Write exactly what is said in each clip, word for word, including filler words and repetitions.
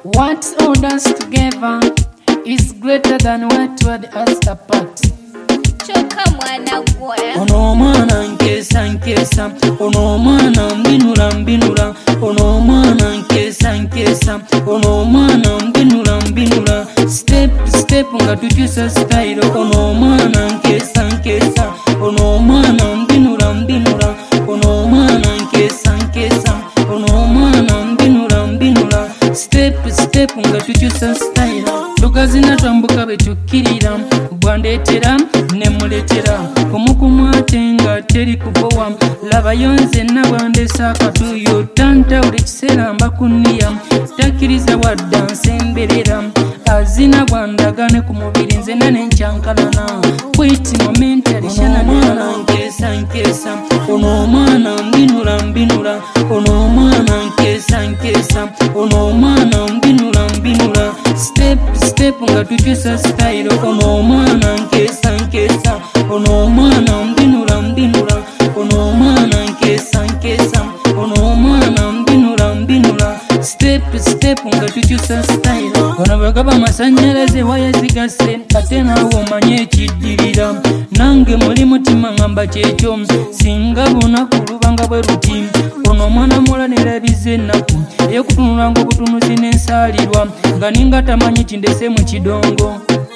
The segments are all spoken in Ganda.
What holds us together is greater than what would us apart. Choka mwana gwoya. Ono mwana nkesa nkesa, ono mwana mbinura mbinura, ono mwana nkesa nkesa, ono mwana mbinura mbinura. Step step nga tukyusa style, ono mwana nkesa nkesa, ono mwana mbinura mbinura, ono mwana nkesa nkesa, ono mwana mbinura mbinura. Step step nga tukyusa style, tukazina twambuka betukkirira, bwandeetera ne muletera kumukumwate nga teri kubowa. Labayo nzenna bwandesa akatuyo tantawula ekiseera mbakuniya, takkiriza wadda nsemberera, azina bwandagane ku mubiri nzena nenkyankalana bwiti momentary shanana nkesa nkesa, ono omwana mbinura mbinura, ono omwana nkesa nkesa, ono omwana mbinura mbinura. Step step nga tukyusa style, ono omwana nkesa nkesa, ono omwana mbinura mbinura, ono omwana nkesa nkesa, ono omwana mbinura mbinura. Step step nga tukyusa style, ono bwegaba amasanyalaze wayazigase ate naawe omanye ekiddirira. Nange muli mutima ngamba kyekyo, singa bunaku lubanga bwe ruti. Ono omwana mulanira ebize ennaku ey'okutunulanga obutunuzi n'ensaalirwa, nga ninga tamanyi kindese mu kidongo.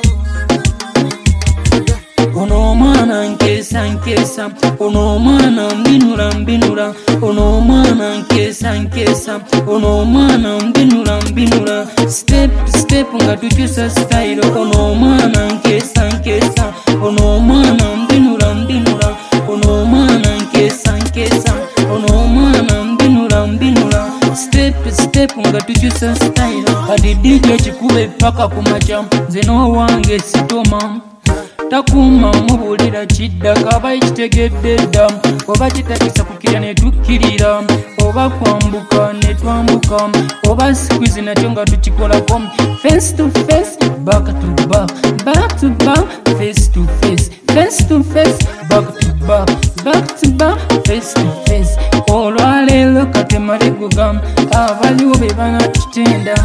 Ono omwana nkesa nkesa, ono omwana mbinura mbinura, ono omwana nkesa nkesa, ono omwana mbinura mbinura. Step step nga tukyusa style, ono omwana nkesa nkesa, ono omwana mbinura mbinura, ono omwana nkesa nkesa, ono omwana mbinura mbinura. Step step nga tukyusa style, kati D J kikube paka kumaca, nze n'owange sitoma takuuma mubulira kiddaka aba ekitegedde dda, oba kitakisa kukira ne tukkirira, oba kwambuka ne twambuka, oba squeeze nakyo nga tukikolako face to face, back to back, back to back, face to face, face to face, back to back, back to back, face to face. Olwaleero katemale guga abaliwo be banatutenda.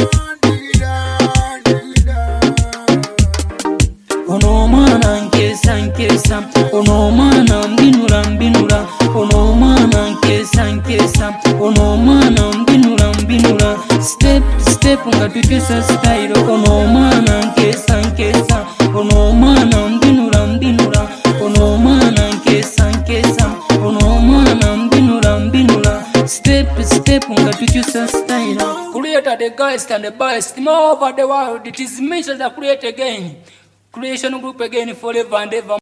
Ono omwana nkesa nkesa, ono omwana mbinura mbinura, ono omwana nkesa nkesa, ono omwana mbinura mbinura. Step step nga tukyusa style, ono omwana nkesa nkesa, ono omwana mbinura mbinura, ono omwana nkesa nkesa, ono omwana mbinura mbinura. Step step nga tukyusa style. Creator the guest and the best more over the world. It is me that create again. Creation group again forever and ever.